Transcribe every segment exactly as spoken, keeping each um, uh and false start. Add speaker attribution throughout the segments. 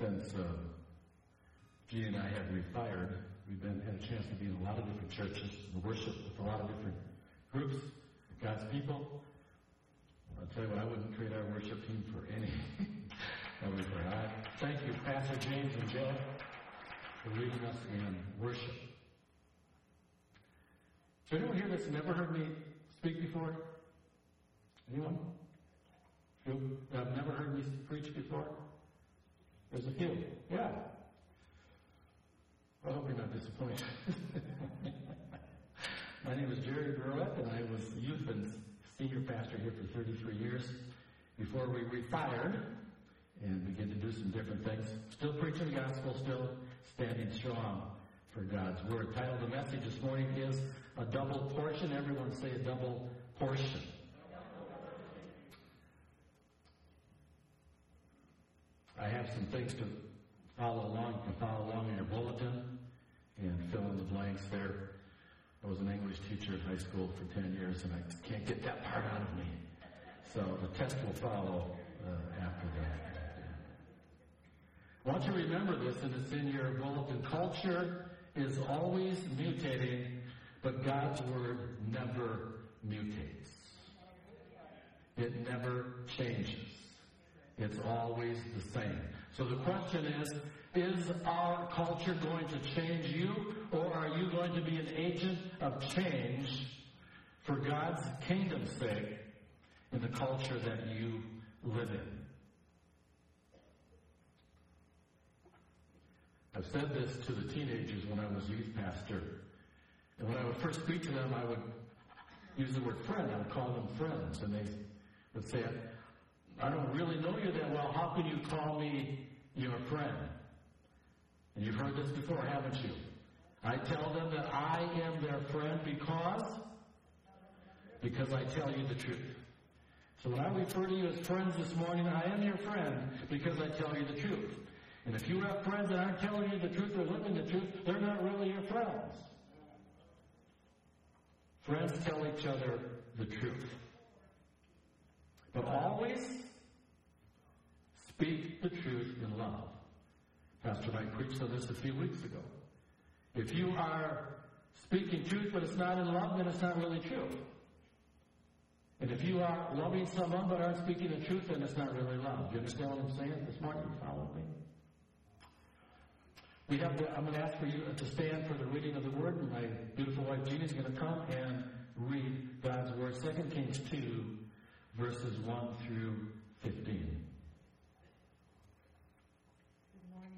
Speaker 1: since uh, Jean and I have retired, we've been had a chance to be in a lot of different churches and worship with a lot of different groups, God's people. I'll tell you what, I wouldn't trade our worship team for any. I thank you, Pastor James and Joe, for leading us in worship. Is there anyone here that's never heard me speak before? Anyone? You have never heard me preach before? There's a few. Yeah. I hope you're not disappointed. My name is Jerry Burlett, and I was youth and senior pastor here for thirty-three years before we retired and began to do some different things. Still preaching the gospel, still standing strong for God's word. The title of the message this morning is A Double Portion. Everyone say a double portion. I have some things to follow along. You can follow along in your bulletin and fill in the blanks there. I was an English teacher at high school for ten years, and I can't get that part out of me. So the test will follow uh, after that. I want you to remember this, and it's in your bulletin. Culture is always mutating, but God's Word never mutates. It never changes. It's always the same. So the question is, is our culture going to change you, or are you going to be an agent of change for God's kingdom's sake in the culture that you live in? I've said this to the teenagers when I was youth pastor. And when I would first speak to them, I would use the word friend. I would call them friends. And they would say, I don't really know you that well. How can you call me your friend? And you've heard this before, haven't you? I tell them that I am their friend because, because I tell you the truth. So when I refer to you as friends this morning, I am your friend because I tell you the truth. And if you have friends that aren't telling you the truth or living the truth, they're not really your friends. Friends tell each other the truth. But always speak the truth in love. Pastor Mike preached on this a few weeks ago. If you are speaking truth but it's not in love, then it's not really true. And if you are loving someone but aren't speaking the truth, then it's not really love. Do you understand what I'm saying this morning? You follow me? We have the, I'm going to ask for you to stand for the reading of the Word, and my beautiful wife Jean is going to come and read God's Word. Second Kings two, verses one through fifteen.
Speaker 2: Good morning.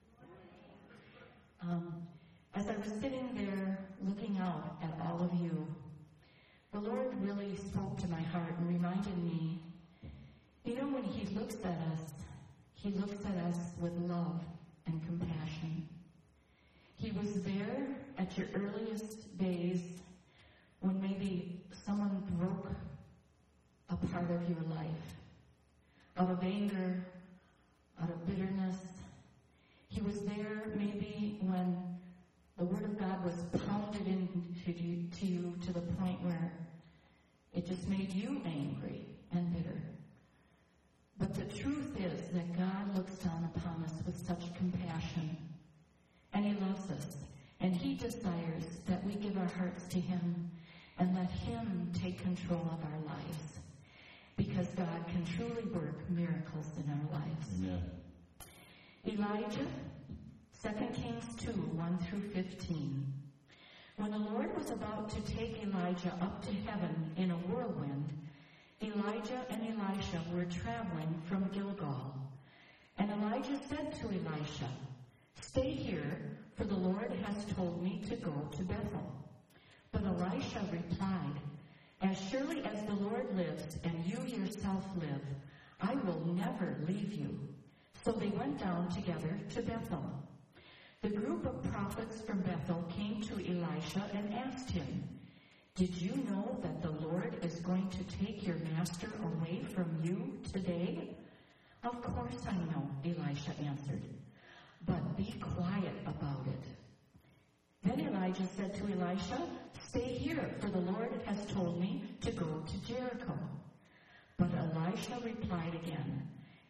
Speaker 2: Um, as I was sitting there looking out at all of you, the Lord really spoke to my heart and reminded me, you know, when He looks at us, He looks at us with love and compassion. He was there at your earliest days when maybe someone broke a part of your life. Out of anger, out of bitterness. He was there maybe when the Word of God was pounded into you, to you to the point where it just made you angry and bitter. But the truth is that God looks down upon us with such compassion. And He loves us. And He desires that we give our hearts to Him and let Him take control of our lives. Because God can truly work miracles in our lives.
Speaker 1: Amen.
Speaker 2: Elijah, Second Kings two, one through fifteen. When the Lord was about to take Elijah up to heaven in a whirlwind, Elijah and Elisha were traveling from Gilgal. And Elijah said to Elisha, "Stay here, for the Lord has told me to go to Bethel." But Elisha replied, "As surely as the Lord lives and you yourself live, I will never leave you." So they went down together to Bethel. The group of prophets from Bethel came to Elisha and asked him, "Did you know that the Lord is going to take your master away from you today?" "Of course I know," Elisha answered, "but be quiet about it." Then Elijah said to Elisha, "Stay here, for the Lord has told me to go to Jericho." But Elisha replied again,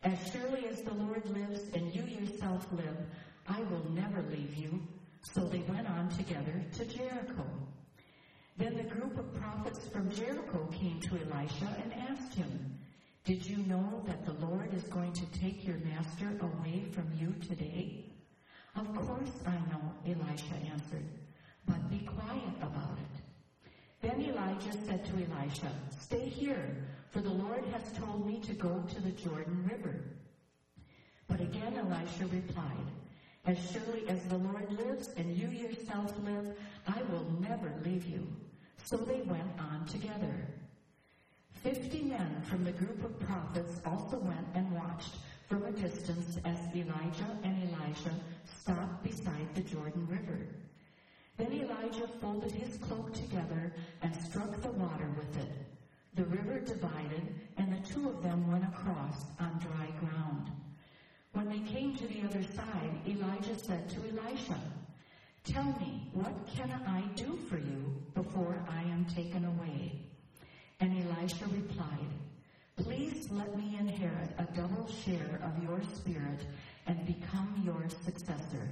Speaker 2: As surely as the Lord lives and you yourself live, I will never leave you. So they went on together to Jericho. Then the group of prophets from Jericho came to Elisha and asked him, Did you know that the Lord is going to take your master away from you today? Of course I know, Elisha answered, but be quiet about it. Then Elijah said to Elisha, Stay here, for the Lord has told me to go to the Jordan River. But again Elisha replied, As surely as the Lord lives and you yourself live, I will never leave you. So they went on together. Fifty men from the group of prophets also went and watched from a distance as Elijah and Elisha stopped beside the Jordan River. Then Elijah folded his cloak together and struck the water with it. The river divided, and the two of them went across on dry ground. When they came to the other side, Elijah said to Elisha, Tell me, what can I do for you before I am taken away? And Elisha replied, Please let me inherit a double share of your spirit and become your successor.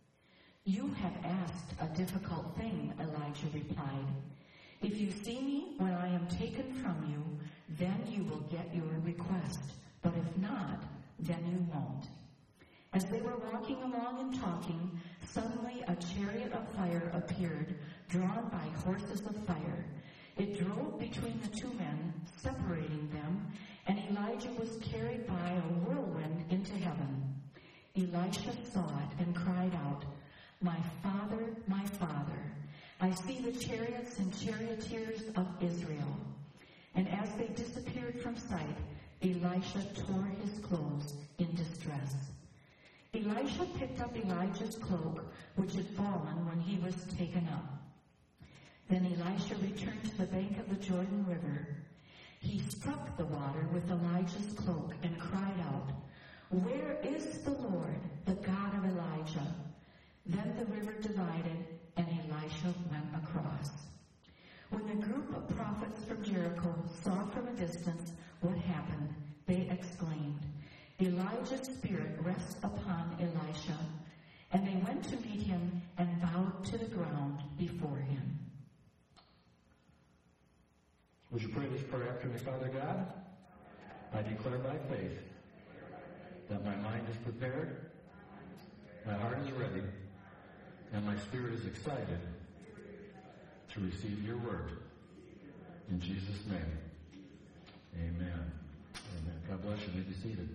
Speaker 2: You have asked a difficult thing, Elijah replied. If you see me when I am taken from you, then you will get your request. But if not, then you won't. As they were walking along and talking, suddenly a chariot of fire appeared, drawn by horses of fire. It drove between the two men, separating them, and Elijah was carried by a whirlwind into heaven. Elisha saw it and cried out, My father, my father, I see the chariots and charioteers of Israel. And as they disappeared from sight, Elisha tore his clothes in distress. Elisha picked up Elijah's cloak, which had fallen when he was taken up. Then Elisha returned to the bank of the Jordan River. He struck the water with Elijah's cloak and cried out, Where is the Lord, the God of Elijah? Then the river divided, and Elisha went across. When the group of prophets from Jericho saw from a distance what happened, they exclaimed, Elijah's spirit rests upon Elisha. And they went to meet him and bowed to the ground before him.
Speaker 1: Would you pray this prayer after me, Father God? I declare by faith that my mind is prepared, my heart is ready, and my spirit is excited to receive your word. In Jesus' name, amen. Amen. God bless you. You may be seated.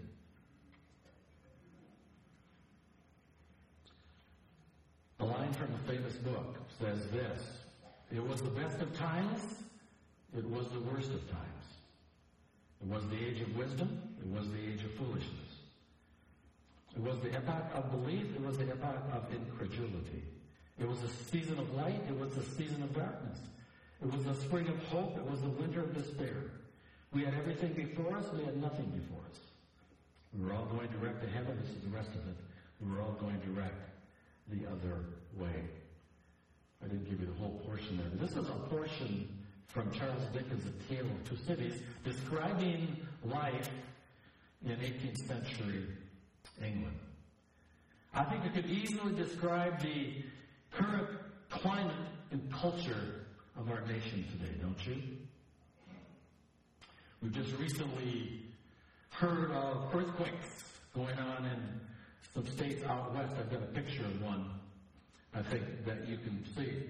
Speaker 1: A line from a famous book says this, It was the best of times, it was the worst of times. It was the age of wisdom, it was the age of foolishness. It was the epoch of belief, it was the epoch of incredulity. It was a season of light, it was a season of darkness. It was the spring of hope, it was the winter of despair. We had everything before us, we had nothing before us. We were all going direct to heaven, this is the rest of it. We were all going direct the other way. I didn't give you the whole portion there. This is a portion from Charles Dickens' A Tale of Two Cities, describing life in eighteenth century England. I think it could easily describe the current climate and culture of our nation today, don't you? We've just recently heard of earthquakes going on in some states out west. I've got a picture of one, I think, that you can see.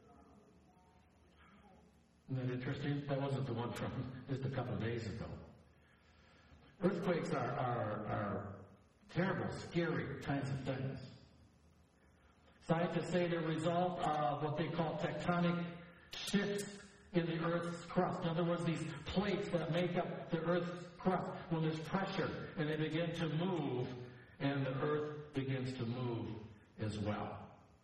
Speaker 1: Isn't that interesting? That wasn't the one from just a couple of days ago. Earthquakes are, are, are terrible, scary kinds of things. Scientists say they're a result of what they call tectonic shifts in the Earth's crust. In other words, these plates that make up the Earth's crust, when there's pressure and they begin to move, and the Earth begins to move as well.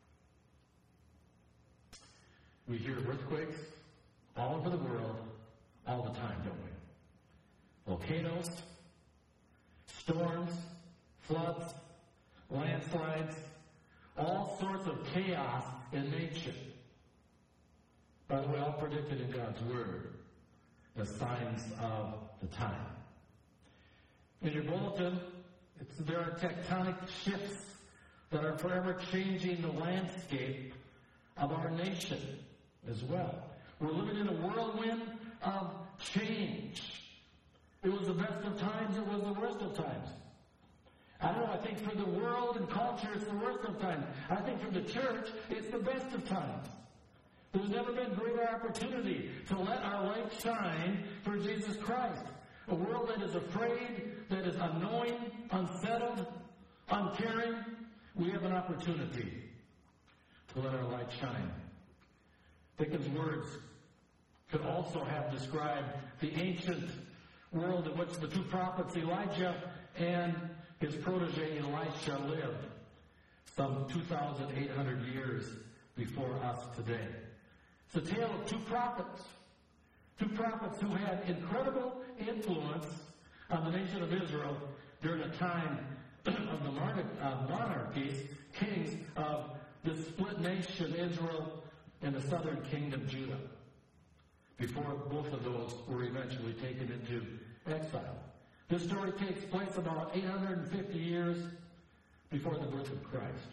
Speaker 1: We hear earthquakes all over the world, all the time, don't we? Volcanoes, storms, floods, landslides, all sorts of chaos in nature. By the way, all predicted in God's Word as signs of the time. In your bulletin, it's, there are tectonic shifts that are forever changing the landscape of our nation as well. We're living in a whirlwind of change. It was the best of times, it was the worst of times. I don't know, I think for the world and culture, it's the worst of times. I think for the church, it's the best of times. There's never been greater opportunity to let our light shine for Jesus Christ. A world that is afraid, that is unknowing, unsettled, uncaring. We have an opportunity to let our light shine. Dickens' words could also have described the ancient world in which the two prophets Elijah and his protege Elisha lived some two thousand eight hundred years before us today. It's a tale of two prophets. Two prophets who had incredible influence on the nation of Israel during a time of the monarchies, kings of the split nation Israel and the southern kingdom Judah, before both of those were eventually taken into exile. This story takes place about eight hundred fifty years before the birth of Christ.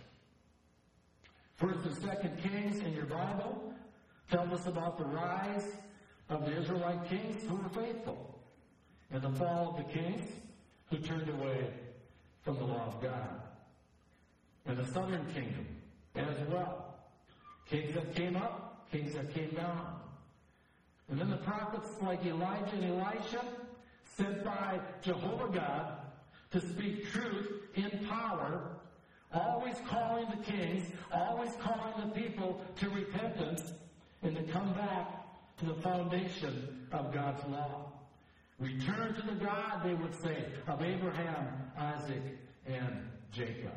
Speaker 1: First and Second Kings in your Bible tell us about the rise of the Israelite kings who were faithful, and the fall of the kings who turned away from the law of God. And the southern kingdom as well. Kings that came up, kings that came down. And then the prophets like Elijah and Elisha, sent by Jehovah God to speak truth in power, always calling the kings, always calling the people to repentance and to come back to the foundation of God's law. Return to the God, they would say, of Abraham, Isaac, and Jacob.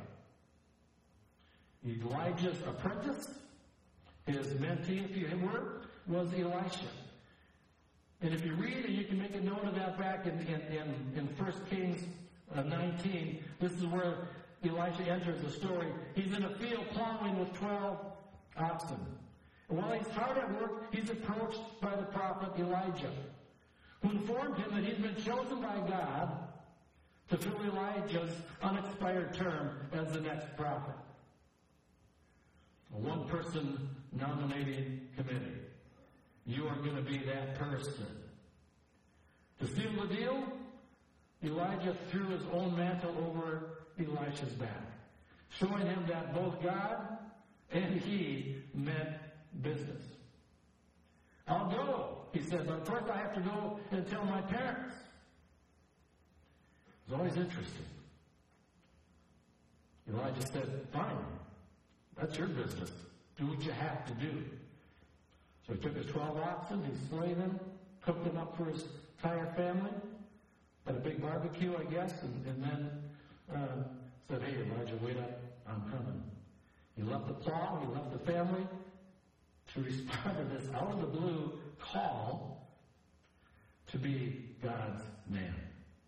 Speaker 1: Elijah's apprentice, his mentee, if you were, was Elisha. And if you read, and you can make a note of that back in, in, in, in First Kings uh, nineteen, this is where Elisha enters the story. He's in a field plowing with twelve oxen. And while he's hard at work, he's approached by the prophet Elijah, who informed him that he's been chosen by God to fill Elijah's unexpired term as the next prophet. A one-person nominating committee. You are going to be that person. To seal the deal, Elijah threw his own mantle over Elisha's back, showing him that both God and he meant business. I'll go, he said, but first I have to go and tell my parents. It was always interesting. Elijah said, fine, that's your business. Do what you have to do. So he took his twelve oxen, he slayed them, cooked them up for his entire family, had a big barbecue, I guess, and, and then uh, said, hey, Elijah, wait up, I'm coming. He left the plow, he left the family to respond to this out of the blue call to be God's man.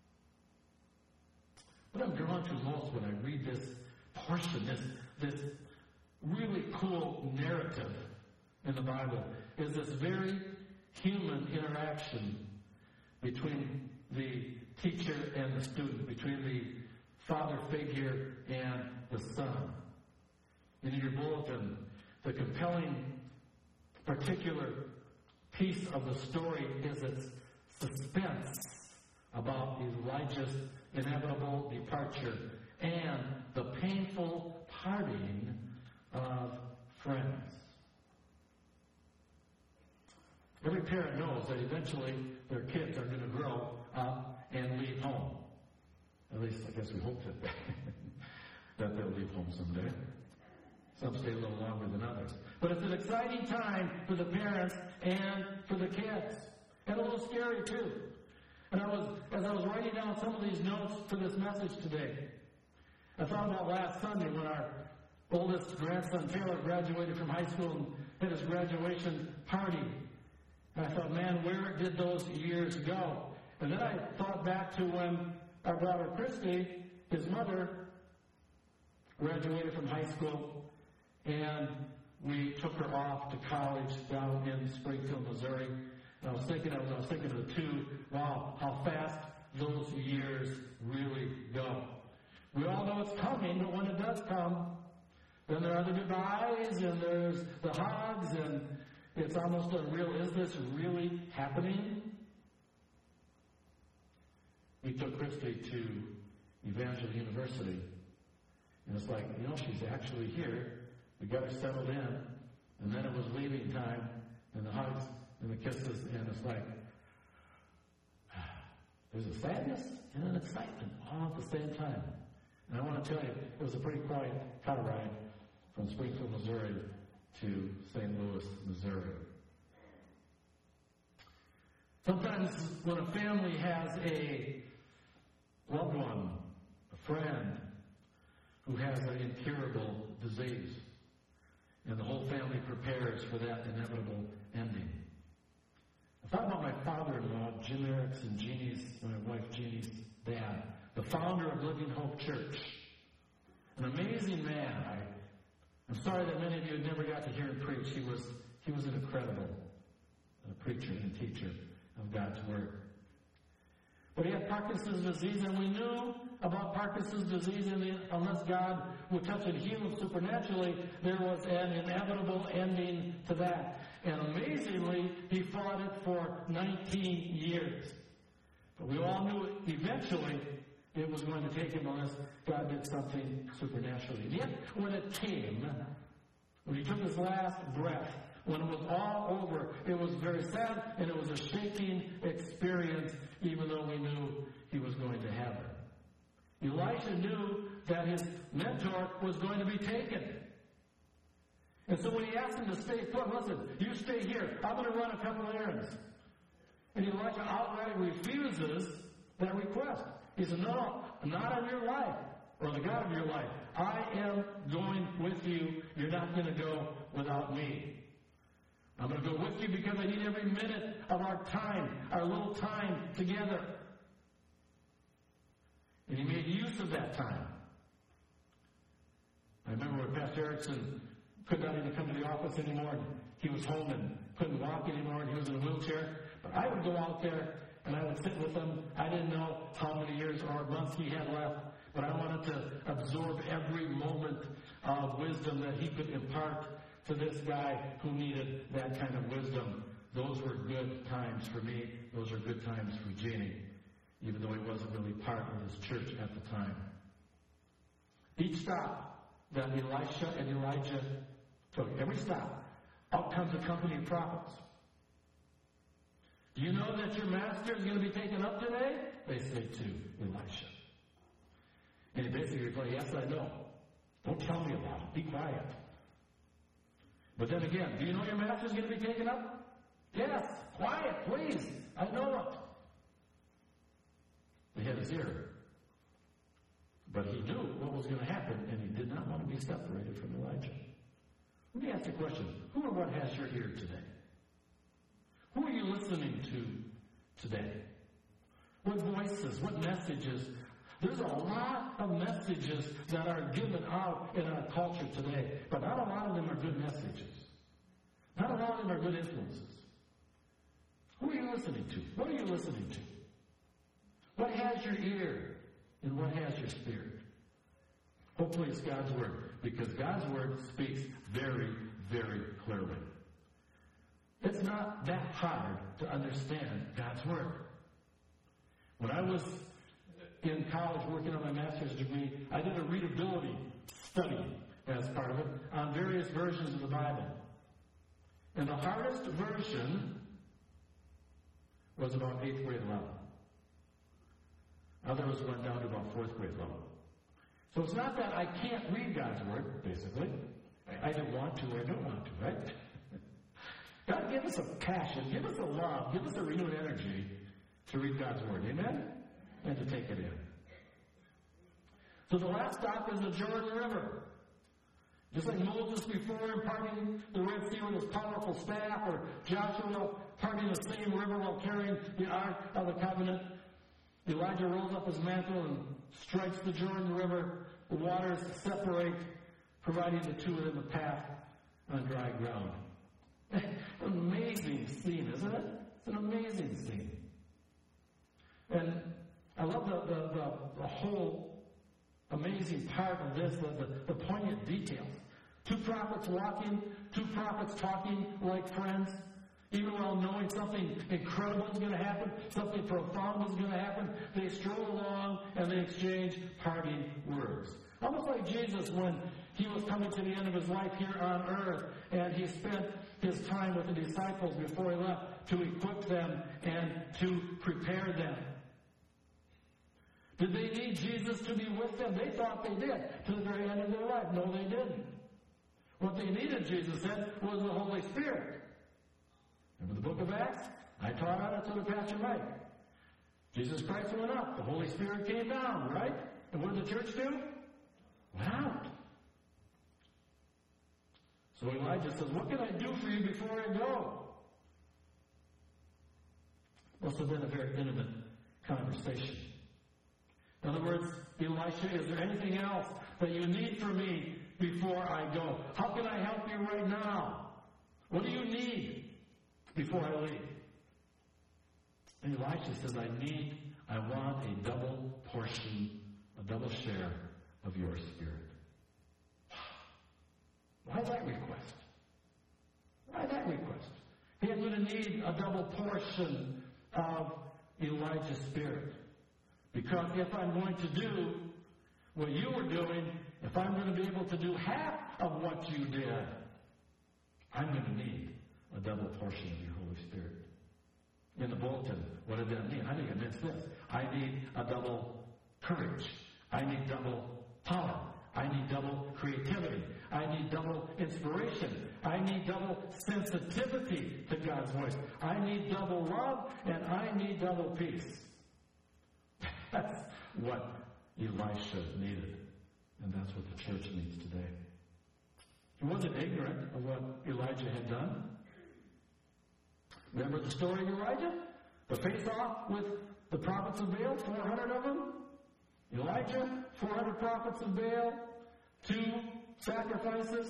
Speaker 1: What I'm drawn to most when I read this portion, this, this really cool narrative in the Bible, is this very human interaction between the teacher and the student, between the father figure and the son. And in your bulletin, the compelling particular piece of the story is its suspense about Elijah's inevitable departure and the painful parting of friends. Every parent knows that eventually their kids are going to grow up and leave home. At least, I guess we hope that, that they'll leave home someday. Some stay a little longer than others. But it's an exciting time for the parents and for the kids. And a little scary, too. And I was, as I was writing down some of these notes for this message today, I thought about last Sunday when our oldest grandson, Taylor, graduated from high school and had his graduation party. And I thought, man, where did those years go? And then I thought back to when our daughter Christy, his mother, graduated from high school, and we took her off to college down in Springfield, Missouri. And I was thinking, I was, I was thinking of the two, wow, how fast those years really go? We all know it's coming, but when it does come, then there are the goodbyes, and there's the hugs, and it's almost unreal. Is this really happening? We took Christy to Evangel University, and it's like, you know, she's actually here. We got her settled in, and then it was leaving time, and the hugs and the kisses, and it's like, there's a sadness and an excitement all at the same time. And I want to tell you, it was a pretty quiet car ride from Springfield, Missouri to Saint Louis, Missouri. Sometimes when a family has a loved one, a friend, who has an incurable disease, and the whole family prepares for that inevitable ending. I thought about my father-in-law, Jim Erickson, Jeannie's, my wife Jeannie's dad, the founder of Living Hope Church. An amazing man. I, I'm sorry that many of you never got to hear him preach. He was, he was an incredible uh, preacher and teacher of God's Word. But he had Parkinson's disease, and we knew about Parkinson's disease, and the, unless God would touch and heal him supernaturally, there was an inevitable ending to that. And amazingly, he fought it for nineteen years. But we all knew eventually it was going to take him unless God did something supernaturally. And yet, when it came, when he took his last breath, when it was all over, it was very sad, and it was a shaking experience, even though we knew he was going to heaven. Elisha knew that his mentor was going to be taken. And so when he asked him to stay put, listen, you stay here. I'm going to run a couple of errands. And Elisha outright refuses that request. He said, no, not on your life, or the God of your life. I am going with you. You're not going to go without me. I'm going to go with you because I need every minute of our time, our little time together. And he made use of that time. I remember when Pastor Erickson could not even come to the office anymore, and he was home and couldn't walk anymore, and he was in a wheelchair. But I would go out there, and I would sit with him. I didn't know how many years or months he had left, but I wanted to absorb every moment of wisdom that he could impart to this guy who needed that kind of wisdom. Those were good times for me. Those are good times for Jeannie, even though he wasn't really part of his church at the time. Each stop that Elisha and Elijah took, every stop, out comes a company of prophets. Do you know that your master is going to be taken up today? They say to Elisha. And he basically replied, yes, I know. Don't tell me about it. Be quiet. But then again, do you know your master is going to be taken up? Yes. Quiet, please. I know it. They had his ear. But he knew what was going to happen, and he did not want to be separated from Elijah. Let me ask you a question. Who or what has your ear today? Who are you listening to today? What voices, what messages? There's a lot of messages that are given out in our culture today, but not a lot of them are good messages. Not a lot of them are good influences. Who are you listening to? What are you listening to? What has your ear and what has your spirit? Hopefully it's God's Word, because God's Word speaks very, very clearly. It's not that hard to understand God's Word. When I was in college working on my master's degree, I did a readability study as part of it on various versions of the Bible. And the hardest version was about eighth grade level. Others went down to about fourth grade level. So it's not that I can't read God's Word, basically. I either want to or I don't want to, right? God, give us a passion, give us a love, give us a renewed energy to read God's Word. Amen? And to take it in. So the last stop is the Jordan River. Just like Moses before him parting the Red Sea with his powerful staff, or Joshua parting the same river while carrying the Ark of the Covenant, Elijah rolls up his mantle and strikes the Jordan River. The waters separate, providing the two of them a path on dry ground. Amazing scene, isn't it? It's an amazing scene. And I love the, the, the, the whole amazing part of this, the, the, the poignant details. Two prophets walking, two prophets talking like friends, even while knowing something incredible is going to happen, something profound is going to happen. They stroll along and they exchange parting words. Almost like Jesus when he was coming to the end of his life here on earth, and he spent his time with the disciples before he left to equip them and to prepare them. Did they need Jesus to be with them? They thought they did to the very end of their life. No, they didn't. What they needed, Jesus said, was the Holy Spirit. Remember the book of Acts? I taught on it to the Pastor Mike. Jesus Christ went up. The Holy Spirit came down, right? And what did the church do? Went out. So Elijah says, what can I do for you before I go? Must have been a very intimate conversation. In other words, Elisha, is there anything else that you need from me before I go? How can I help you right now? What do you need before I leave? And Elisha says, I need, I want a double portion, a double share of your spirit. Why that request? Why that request? He is going to need a double portion of Elijah's spirit. Because if I'm going to do what you were doing, if I'm going to be able to do half of what you did, I'm going to need a double portion of your Holy Spirit. In the bulletin, what did that mean? I think it meant this. I need a double courage. I need double power. I need double creativity. I need double inspiration. I need double sensitivity to God's voice. I need double love, and I need double peace. That's what Elisha needed, and that's what the church needs today. He wasn't ignorant of what Elijah had done. Remember the story of Elijah? The face-off with the prophets of Baal, four hundred of them. Elijah, four hundred prophets of Baal, two sacrifices,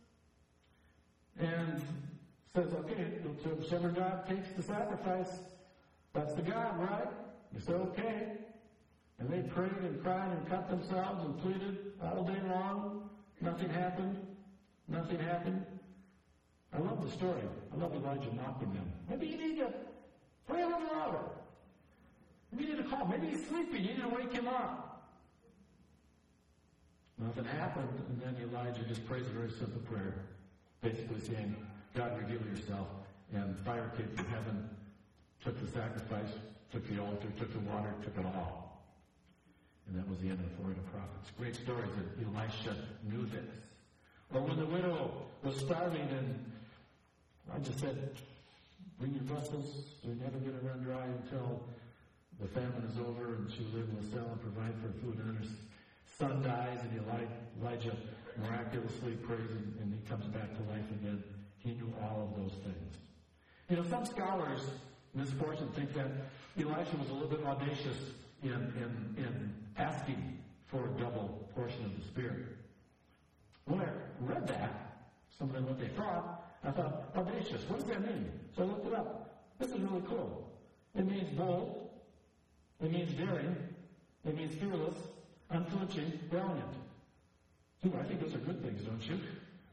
Speaker 1: and says, okay, whichever God takes the sacrifice, that's the God, right? He said, okay. And they prayed and cried and cut themselves and pleaded all day long. Nothing happened. Nothing happened. I love the story. I love Elijah mocking them. Maybe you need to pray a little louder. Maybe you need to call. Maybe he's sleeping. You need to wake him up. Nothing happened, and then Elijah just prays a very simple prayer, basically saying, God, reveal yourself. And fire came from heaven, took the sacrifice, took the altar, took the water, took it all. And that was the end of the four hundred prophets. Great stories that Elisha knew this. Or when the widow was starving and I just said, bring your vessels, they're never going to run dry until the famine is over, and she will live in the cell and provide for food. And then her son dies, and Elijah miraculously prays, and, and he comes back to life again. He knew all of those things. You know, some scholars, misfortune, think that Elisha was a little bit audacious in, in, in asking for a double portion of the Spirit. When I read that, some of them what they thought, I thought, audacious, what does that mean? So I looked it up. This is really cool. It means bold. It means daring. It means fearless, unflinching, valiant. Ooh, I think those are good things, don't you?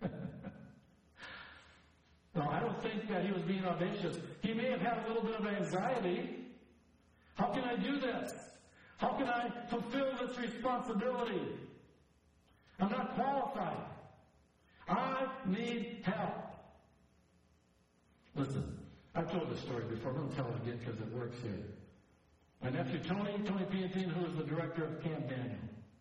Speaker 1: No, I don't think that he was being audacious. He may have had a little bit of anxiety. How can I do this? How can I fulfill this responsibility? I'm not qualified. I need help. Listen, I've told this story before. I'm going to tell it again because it works here. My nephew Tony, Tony Piantine, who is the director of Camp Daniel,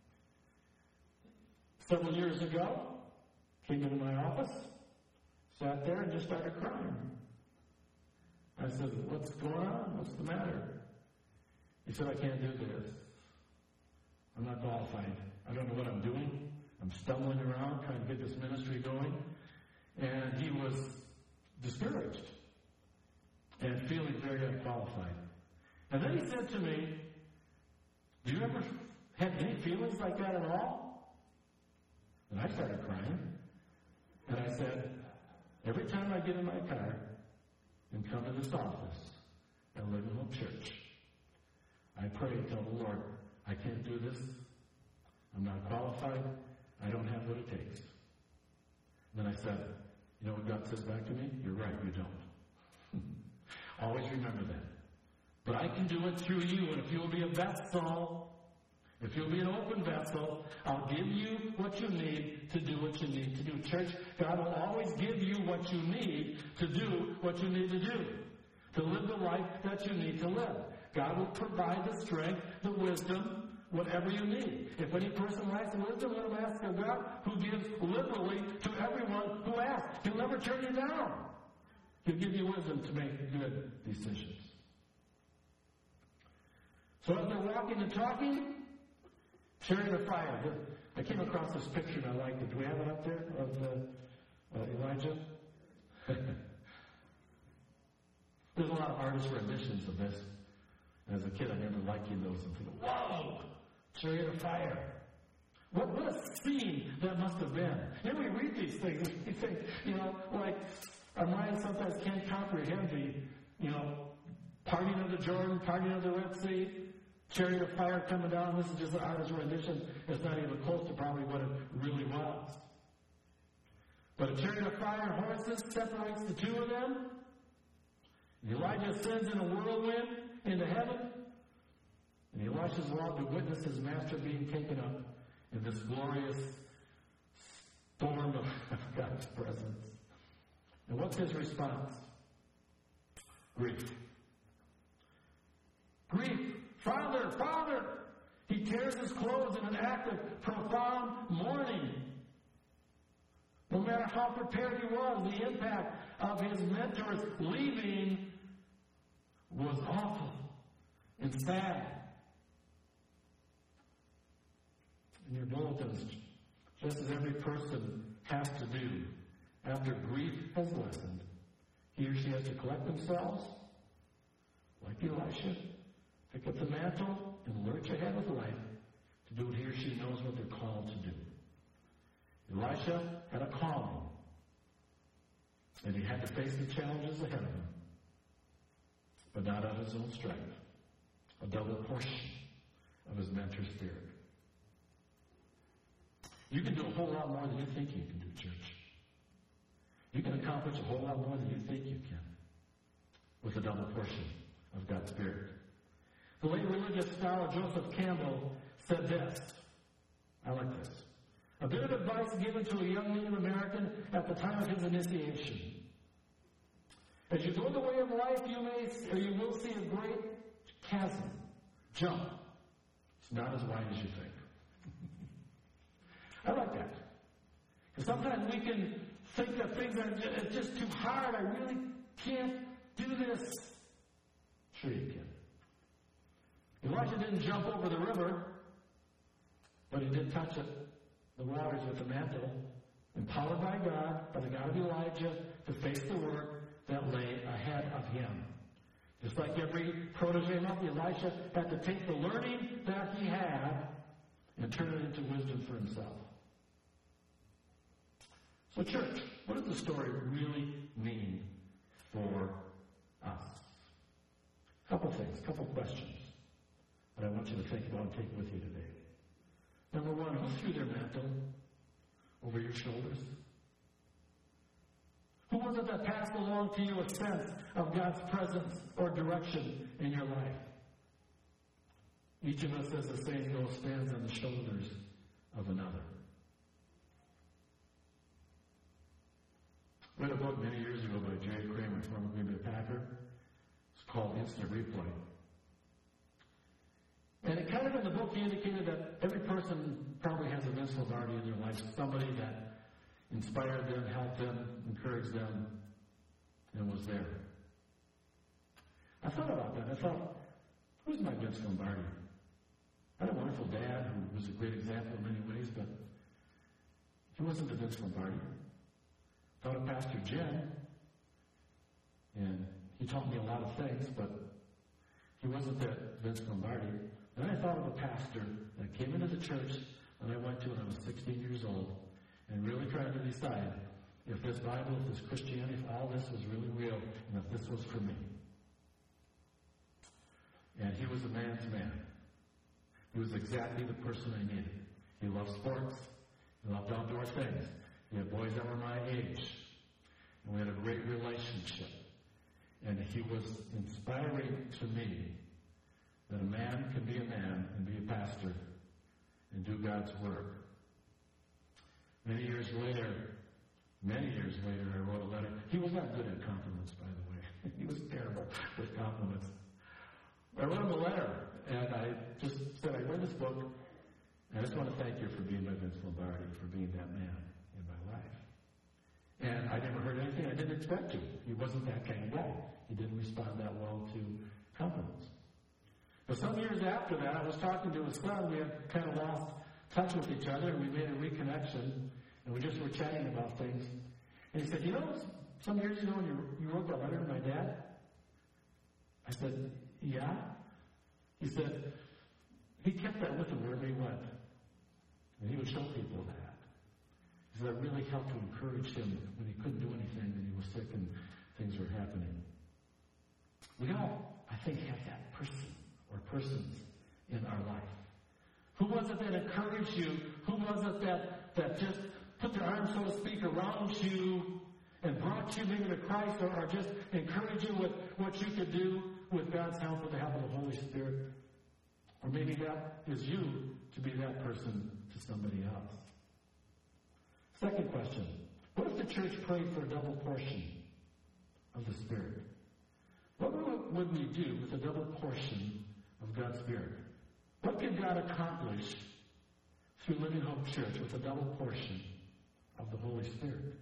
Speaker 1: several years ago, came into my office, sat there, and just started crying. I said, what's going on? What's the matter? He said, I can't do this. I'm not qualified. I don't know what I'm doing. I'm stumbling around trying to get this ministry going. And he was discouraged and feeling very unqualified. And then he said to me, do you ever have any feelings like that at all? And I started crying. And I said, every time I get in my car and come to this office at Living Hope Church, I prayed, tell the Lord, I can't do this. I'm not qualified. I don't have what it takes. Then I said, you know what God says back to me? You're right, you don't. Always remember that. But I can do it through you, and if you'll be a vessel, if you'll be an open vessel, I'll give you what you need to do what you need to do. Church, God will always give you what you need to do what you need to do, to live the life that you need to live. God will provide the strength, the wisdom, whatever you need. If any person lacks wisdom, let him ask of God, who gives liberally to everyone who asks. He'll never turn you down. He'll give you wisdom to make good decisions. So as they're walking and talking, chariot of fire. I came across this picture and I liked it. Do we have it up there of uh, uh, Elijah? There's a lot of artist renditions of this. As a kid, I remember liking those and thinking, whoa, chariot of fire. What, what a scene that must have been. You know, we read these things and we think, you know, like our minds sometimes can't comprehend the, you know, parting of the Jordan, parting of the Red Sea, chariot of fire coming down. This is just an artist rendition. It's not even close to probably what it really was. But a chariot of fire and horses separates the two of them. Elijah sends in a whirlwind into heaven. And Elisha's allowed to witness his master being taken up in this glorious storm of God's presence. And what's his response? Grief. Grief. Father, Father! He tears his clothes in an act of profound mourning. No matter how prepared he was, the impact of his mentors leaving was awful and sad. In your bulletins, just as every person has to do after grief has lessened, he or she has to collect themselves, like Elisha, pick up the mantle, and lurch ahead with life to do what he or she knows what they're called to do. Elisha had a calling, and he had to face the challenges ahead of him, but not out of his own strength, a double portion of his mentor's spirit. You can do a whole lot more than you think you can do, church. You can accomplish a whole lot more than you think you can with a double portion of God's Spirit. The late religious scholar Joseph Campbell said this. I like this. A bit of advice given to a young Native American at the time of his initiation. As you go the way of life, you may or you will see a great chasm. Jump. It's not as wide as you think. I like that. Because sometimes we can think that things are just, just too hard. I really can't do this. Sure you can. Elijah didn't jump over the river, but he did touch it, the waters with the mantle, empowered by God, by the God of Elijah, to face the work that lay ahead of him. Just like every protege of Elisha had to take the learning that he had and turn it into wisdom for himself. So church, what does the story really mean for us? A couple things, a couple questions that I want you to think about and take with you today. Number one, who threw their mantle over your shoulders? Who was it that passed along to you a sense of God's presence or direction in your life? Each of us, as the saying goes, stands on the shoulders of another. I read a book many years ago by Jerry Kramer, former Green Bay Packer. It's called Instant Replay. And it kind of in the book he indicated that every person probably has a Vince Lombardi in their life, somebody that inspired them, helped them, encouraged them, and was there. I thought about that. I thought, who's my Vince Lombardi? I had a wonderful dad who was a great example in many ways, but he wasn't the Vince Lombardi. I thought of Pastor Jim, and he taught me a lot of things, but he wasn't that Vince Lombardi. Then I thought of a pastor that came into the church that I went to when I was sixteen years old and really tried to decide if this Bible, if this Christianity, if all this was really real, and if this was for me. And he was a man's man. He was exactly the person I needed. He loved sports. He loved outdoor things. He had boys that were my age. And we had a great relationship. And he was inspiring to me that a man can be a man and be a pastor and do God's work. Many years later, many years later, I wrote a letter. He was not good at compliments, by the way. He was terrible with compliments. I wrote him a letter, and I just said, I read this book, and I just want to thank you for being my Vince Lombardi, for being that man in my life. And I never heard anything I didn't expect to. He wasn't that kind of guy. He didn't respond that well to compliments. But some years after that, I was talking to his son. We had kind of lost touch with each other, and we made a reconnection, and we just were chatting about things. And he said, you know, some years ago when you, you wrote that letter to my dad? I said, yeah. He said, he kept that with him wherever he went. And he would show people that. He said, that really helped to encourage him when he couldn't do anything, and he was sick and things were happening. We all, I think, have that person or persons in our life. Who was it that encouraged you? Who was it that, that just put their arms, so to speak, around you and brought you maybe to Christ, or, or just encouraged you with what you could do with God's help, with the help of the Holy Spirit? Or maybe that is you to be that person to somebody else. Second question. What if the church prayed for a double portion of the Spirit? What would we do with a double portion of God's Spirit? What can God accomplish through Living Hope Church with a double portion of the Holy Spirit?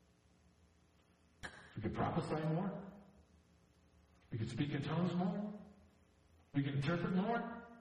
Speaker 1: We could prophesy more. We could speak in tongues more. We could interpret more.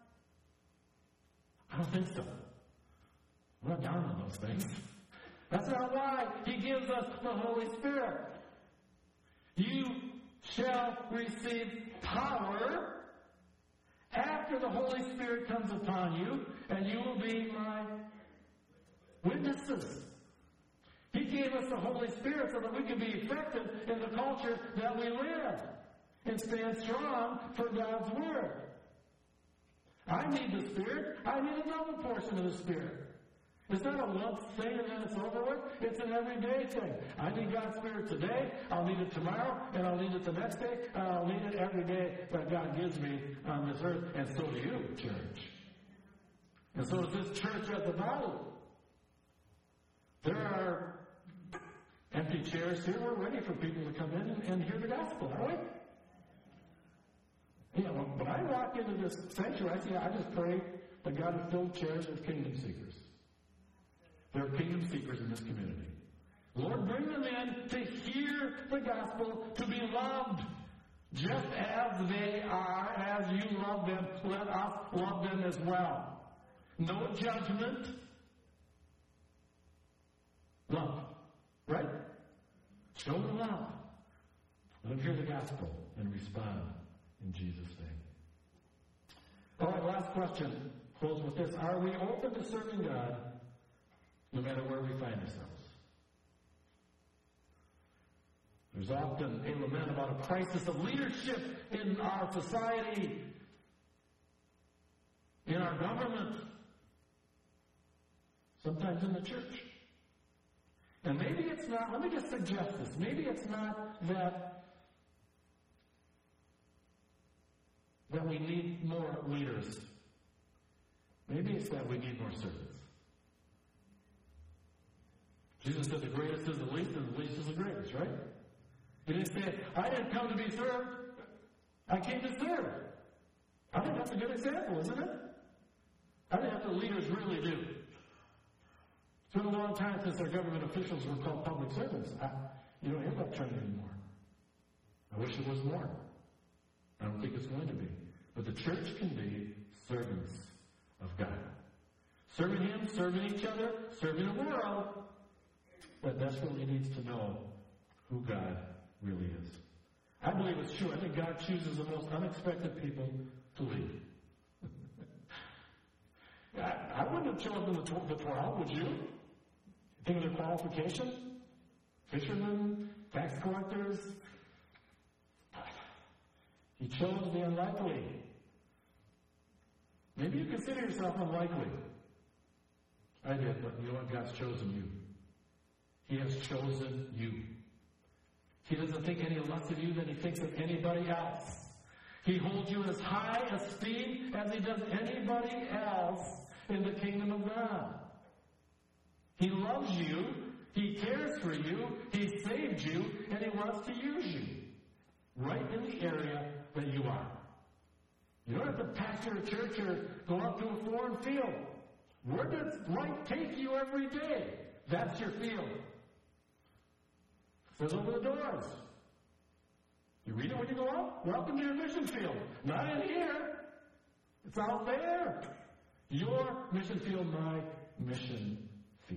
Speaker 1: I don't think so. We're not down on those things. That's not why He gives us the Holy Spirit. You shall receive power after the Holy Spirit comes upon you, and you will be my witnesses. He gave us the Holy Spirit so that we can be effective in the culture that we live and stand strong for God's Word. I need the Spirit. I need a double portion of the Spirit. It's not a once thing and then it's over with. It's an everyday thing. I need God's Spirit today. I'll need it tomorrow. And I'll need it the next day. And I'll need it every day that God gives me on this earth. And so do you, church. And so is this church as a body. There are empty chairs here. We're ready for people to come in and, and hear the gospel, aren't we? You know, when I walk into this sanctuary, I, see, I just pray that God would fill chairs with kingdom seekers. There are kingdom seekers in this community. Lord, bring them in to hear the gospel, to be loved just as they are, as you love them. Let us love them as well. No judgment. Love. Right? Show them love. Let them hear the gospel and respond in Jesus' name. All right, last question. Close with this. Are we open to serving God no matter where we find ourselves? There's often a lament about a crisis of leadership in our society, in our government, sometimes in the church. And maybe it's not, let me just suggest this, maybe it's not that that we need more leaders. Maybe it's that we need more servants. Jesus said the greatest is the least, and the least is the greatest, right? He didn't say, I didn't come to be served, I came to serve. I think that's a good example, isn't it? I think that's what leaders really do. It's been a long time since our government officials were called public servants. I, you don't hear that trend anymore. I wish it was more. I don't think it's going to be. But the church can be servants of God. Serving Him, serving each other, serving the world. But desperately needs to know who God really is. I believe it's true. I think God chooses the most unexpected people to lead. I, I wouldn't have chosen the twelve, would you? Think of their qualifications? Fishermen, tax collectors. He chose the unlikely. Maybe you consider yourself unlikely. I did, but you know what? God's chosen you. He has chosen you. He doesn't think any less of you than he thinks of anybody else. He holds you in as high esteem as he does anybody else in the kingdom of God. He loves you. He cares for you. He saved you. And he wants to use you right in the area that you are. You don't have to pastor a church or go out to a foreign field. Where does life take you every day? That's your field. Fill over the doors. You read it when you go out? Welcome to your mission field. Not in here. It's out there. Your mission field, my mission field.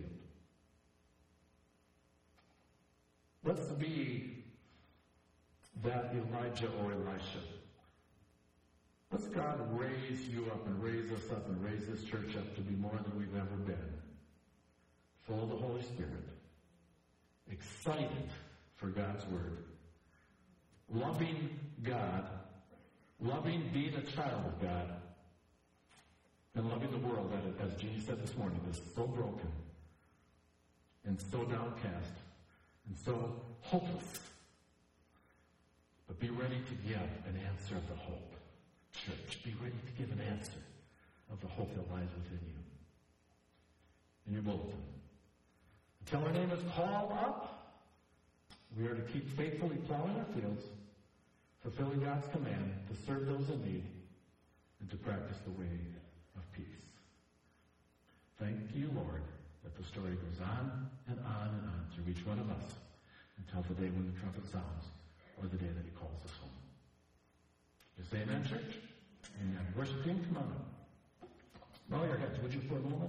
Speaker 1: Let's be that Elijah or Elisha. Let's God raise you up and raise us up and raise this church up to be more than we've ever been. Full of the Holy Spirit. Excited for God's Word. Loving God. Loving being a child of God. And loving the world that, as Jeannie said this morning, is so broken and so downcast and so hopeless. But be ready to give an answer of the hope. Church, be ready to give an answer of the hope that lies within you. In your bulletin. Until our name is called up, we are to keep faithfully plowing our fields, fulfilling God's command to serve those in need, and to practice the way of peace. Thank you, Lord, that the story goes on and on and on through each one of us until the day when the trumpet sounds or the day that he calls us home. You say amen, church? Amen. Worship team, come on up. Bow your heads, would you, for a moment?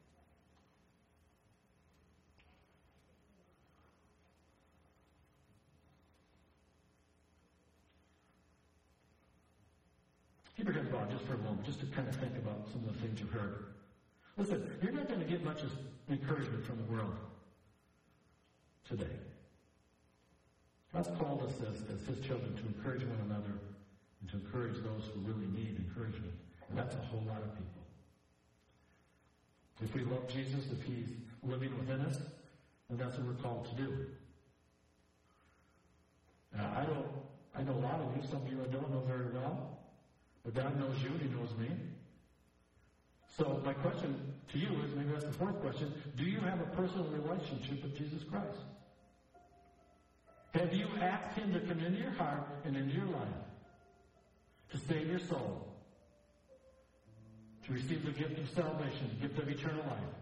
Speaker 1: Keep your heads bowed just for a moment, just to kind of think about some of the things you've heard. Listen, you're not going to get much encouragement from the world today. God's called us as, as his children to encourage one another and to encourage those who really need encouragement. And that's a whole lot of people. If we love Jesus, if he's living within us, then that's what we're called to do. Now, I don't, I know a lot of you, some of you I don't know very well, but God knows you and he knows me. So my question to you is, maybe that's the fourth question, do you have a personal relationship with Jesus Christ? Have you asked him to come into your heart and into your life to save your soul, to receive the gift of salvation, the gift of eternal life,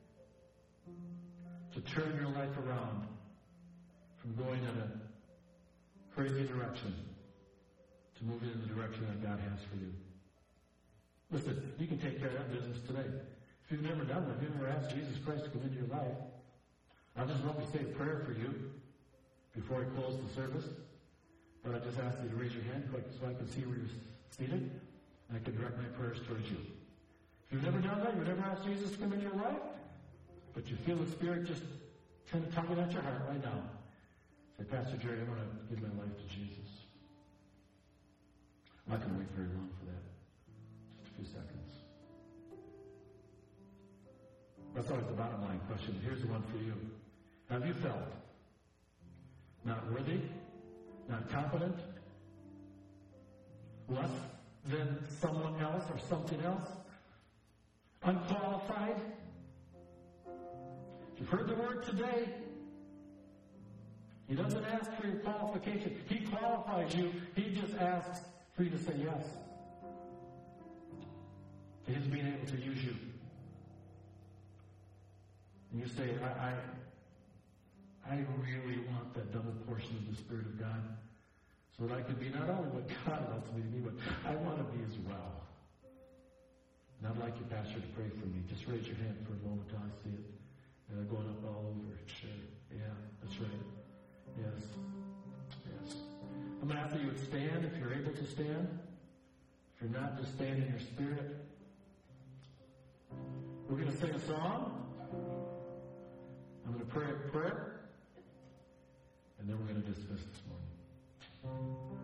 Speaker 1: to turn your life around from going in a crazy direction to moving in the direction that God has for you? Listen, you can take care of that business today. If you've never done that, if you've never asked Jesus Christ to come into your life, I'll just love to say a prayer for you before I close the service. But I just ask you to raise your hand quick so I can see where you're seated, and I can direct my prayers towards you. If you've never done that, you've never asked Jesus to come into your life, but you feel the Spirit just kind of tugging at your heart right now, say, Pastor Jerry, I want to give my life to Jesus. I'm not going to wait very long for that. Just a few seconds. That's always the bottom line question. Here's the one for you. Have you felt not worthy, not competent, less than someone else or something else, unqualified? You've heard the word today. He doesn't ask for your qualification. He qualifies you. He just asks for you to say yes to his being able to use you. And you say, I, I I really want that double portion of the Spirit of God so that I can be not only what God wants me to be, but I want to be as well. And I'd like you, Pastor, to pray for me. Just raise your hand for a moment till I see it. And they're going up all over. Sure. Yeah, that's right. Yes. Yes. I'm going to ask that you would stand if you're able to stand. If you're not, just stand in your spirit. We're going to sing a song. I'm going to pray a prayer. And then we're going to dismiss this morning.